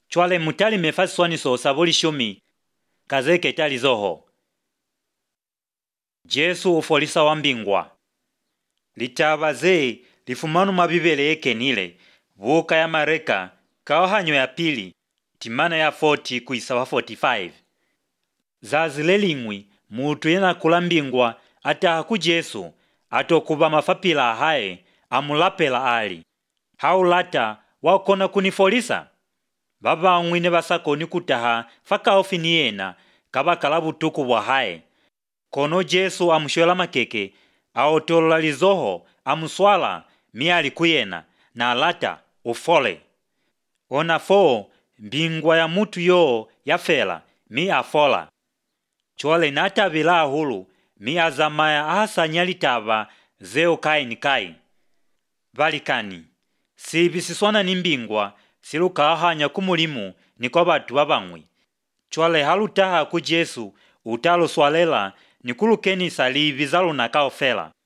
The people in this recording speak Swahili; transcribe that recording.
chwale mutali mefasiswaniso sabuli shumi kazeke tali zoho. Jesu ufolisa wa mbingwa. Litaba ze lifumanu mabibele ekenile vuka ya mareka kaohanyo ya pili timana ya 40 kuisawa 45. Zazile lingwi mutu yena kula mbingwa ata ku Jesu atokuba mafapila ahaye amulapela ali. Haulata wakona kunifolisa. Baba mwine basakoni kutaha faka ofini yena kabakala butuku bwa haye. Kono Jesu amushwela makeke aotolola lizoho amuswala miali kuyena na alata ufole. Ona fo mbingwa ya mutu yo yafela mi afola. Chwale natabila ahulu mi azamaya ahasa nyalitaba zeo kai ni kai. Valikani, sibisiswana ni mbingwa siluka ahanya kumulimu ni kwa batu babangwi. Chwale halutaha ku Jesu utalo swalela ni kulukenisa livi zaluna kaofela.